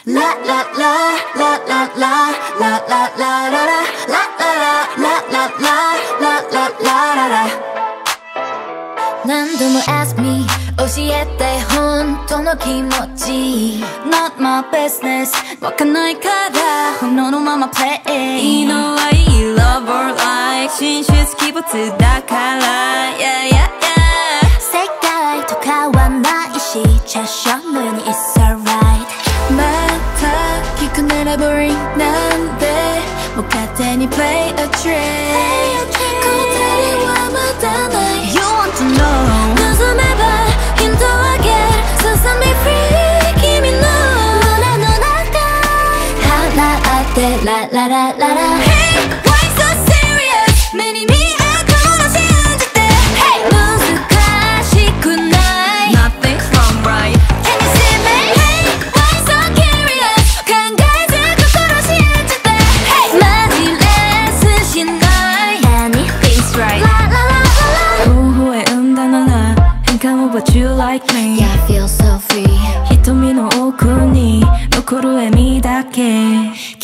La la la la la la la la la la la la la la la la la la 何度も ask me 教えて本当の気持ち Not my business わかんないから本能のまま play You know I love or like 進出鬼没だから Yeah yeah yeah 世界と変わんないしチャッシャのように It's alright また聞くなら boring なんでもう勝手に play a trick 答えはまだない You want to know 望めばヒントあげる So set me free 君の胸の中放ってラララララ Hey why so serious 目に見えるもの信じて Hey 難しくない Nothing wrong right Can you see me Hey why so curious 考えず心信じて Hey マジレスしない Anything's right 微笑んだなら変化を But you like me Yeah I feel so free 瞳の奥に残る笑みだけ